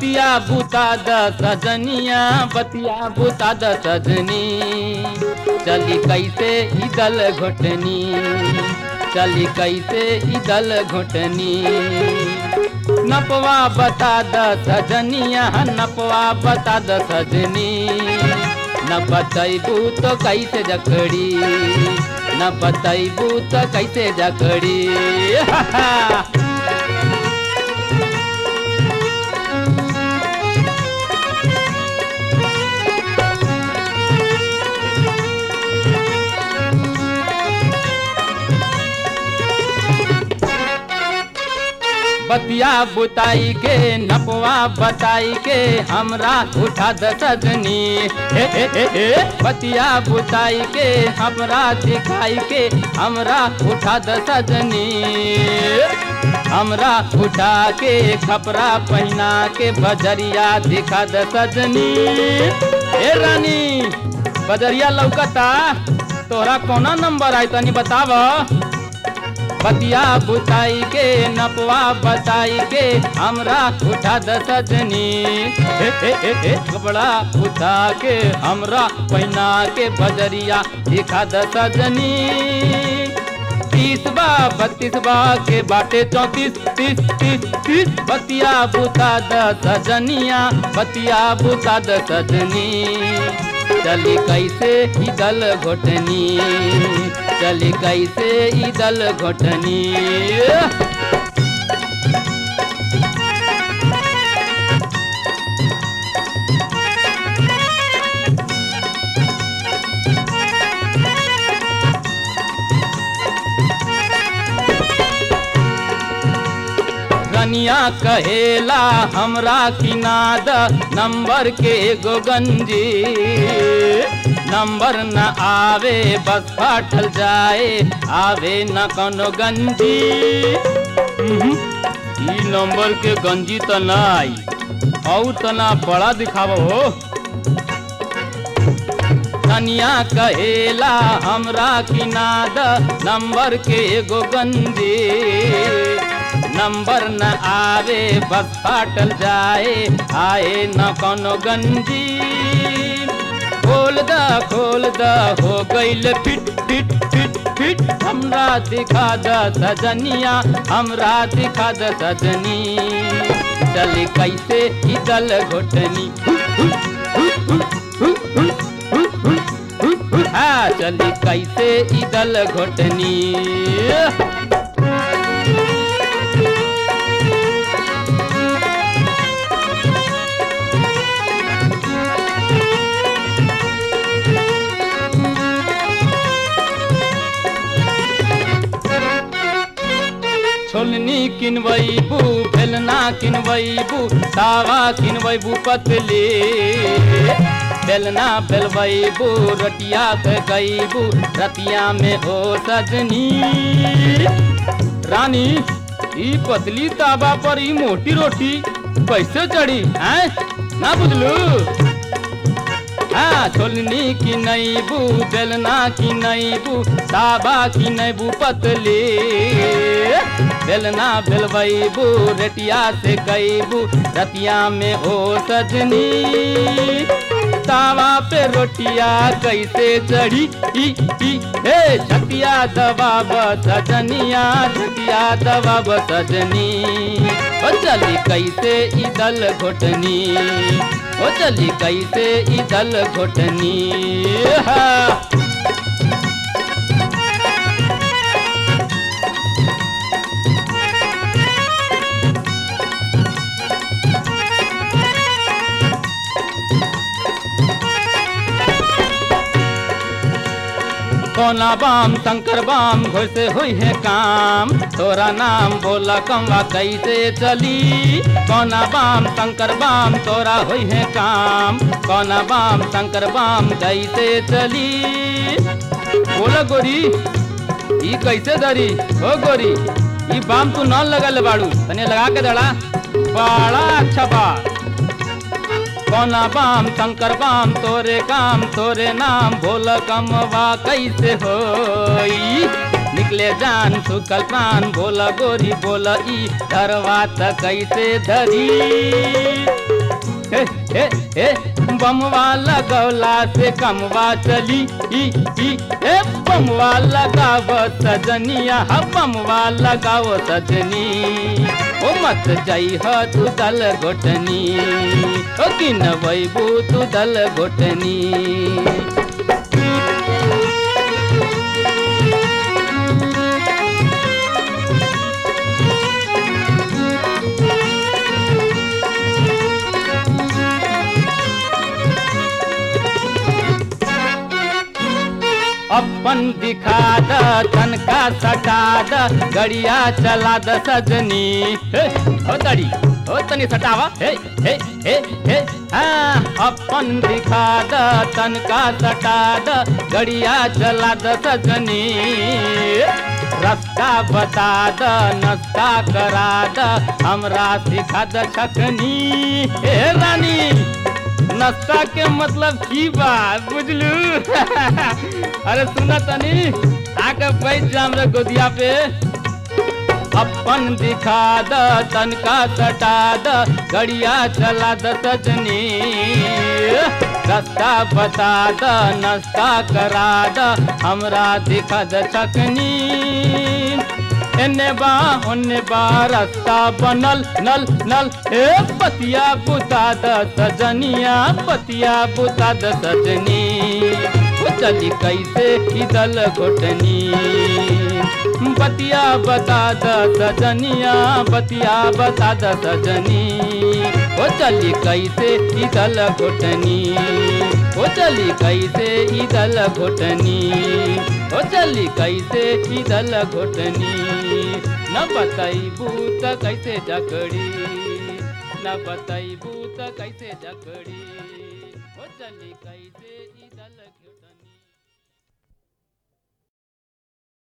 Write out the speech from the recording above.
बतिया बुता द सजनिया बतिया बुता द सजनी चली कैसे इदल घुटनी चली कैसे इदल घुटनी नपवा बता द सजनिया नपवा बता द सजनी न बतैबू तो कैसे जकड़ी न बतैबू तो कैसे जकड़ी बतिया बुताई के नपवा बताई के हमरा उठा द सजनी बतिया बुताई के हमरा दिखाई के हमरा उठा द सजनी हमरा उठा के कपड़ा पहना के बजरिया दिखा द सजनी ए रानी बजरिया लौकता तोरा कौना नंबर आई तनी बताव बतिया बुताई के नपवा बताई के हमरा उठा द सजनी कपड़ा उठा के हमरा पहना के बजरिया दिखा द सजनी 30 32 के बाटे 34 30 30 30 बतिया बुता द सजनिया बतिया बुता द सजनी चली कैसे इदल घुटनी चली कैसे इदल घुटनी रनिया कहेला हमरा किनाद नंबर के एगो गंजी नंबर न आवे बस फाटल जाए आवे न कोनो गंजी ई नंबर के गंजी तो नाई और तना बड़ा दिखावो हो रनिया कहेला हमरा किनाद नंबर के एगो गंजी नंबर न आवे बस फाटल जाए आए न कोनो गंजी खोल द हो गईल फिट फिट फिट फिट हमरा दिखा द सजनिया हमरा दिखा द सजनी चली कैसे इदल घुटनी हाँ चली कैसे इदल घुटनी छोलनी किनवैबू बेलना किनवैबू तावा किनवैबू पतली बेलना बेलवैबू रटिया गईबू रतिया में हो सजनी रानी ई पतली तावा पर ई मोटी रोटी कैसे चढ़ी हैं ना बुझलू हाँ छोलनी की नईबू बेलना की नईबू ताबा की नईबू पतली बेलना बेलवैबू रेटिया से गईबू रतिया में हो सजनी तावा पे रोटिया कैसे चढ़ी हे छतिया दबाब सजनिया छतिया दबाब सजनी ओ चली कैसे इदल घुटनी ओ चली कैसे इदल घुटनी कोना बाम शंकर बाम घर से हुई है काम तोरा नाम बोला कमवा कैसे चली कोना बाम शंकर बाम तोरा हुई है काम कोना बाम शंकर बाम कैसे चली बोला गोरी ई कैसे धरी ओ गोरी ई बाम तू न लगल बाड़ू तने लगा के दड़ा बड़ा अच्छा बा कोना बाम शंकर बाम तोरे काम तोरे नाम भोला कमवा कैसे होई निकले जान सुकल प्राण बोला गोरी बोला ई धरवा त कैसे धरी हे हे हे बमवा लगौला से कमवा चली ई हे बमवा लगाव सजनिया हा बमवा लगाव सजनी ओ मत जाई ह तू दल घोटनी ओ किन वैबू तू दल घोटनी अपन दिखा द तनका सटा द गड़िया चला द सजनी हे हो दड़ी हो तनी सटावा हे हे हे हे हाँ अपन दिखा द तनका सटा द गड़िया चला द सजनी रास्ता बता द नाश्ता करा द हमरा सिखा द छकनी हे रानी नाश्ता के मतलब की बात बुझलू अरे सुना तनी आके बैठ जा हमरा गोदिया पे अपन दिखा द तनका सटा द गड़िया चला द सजनी रास्ता बता द नाश्ता करा द हमरा दिखा द छकनी एने बा ओने बा रास्ता बनल नल नल ए पतिया बुता द सजनिया पतिया बुता द सजनी ओ चली कैसे इदल घोटनी बतिया बता द सजनिया बतिया बता द सजनी ओ चली कैसे इदल घोटनी ओ चली कैसे इदल घोटनी ओ चली कैसे इदल घोटनी न बताइबू त कैसे जकड़ी न बताइबू त कैसे जकड़ी ओ चली कैसे इदल घोटनी।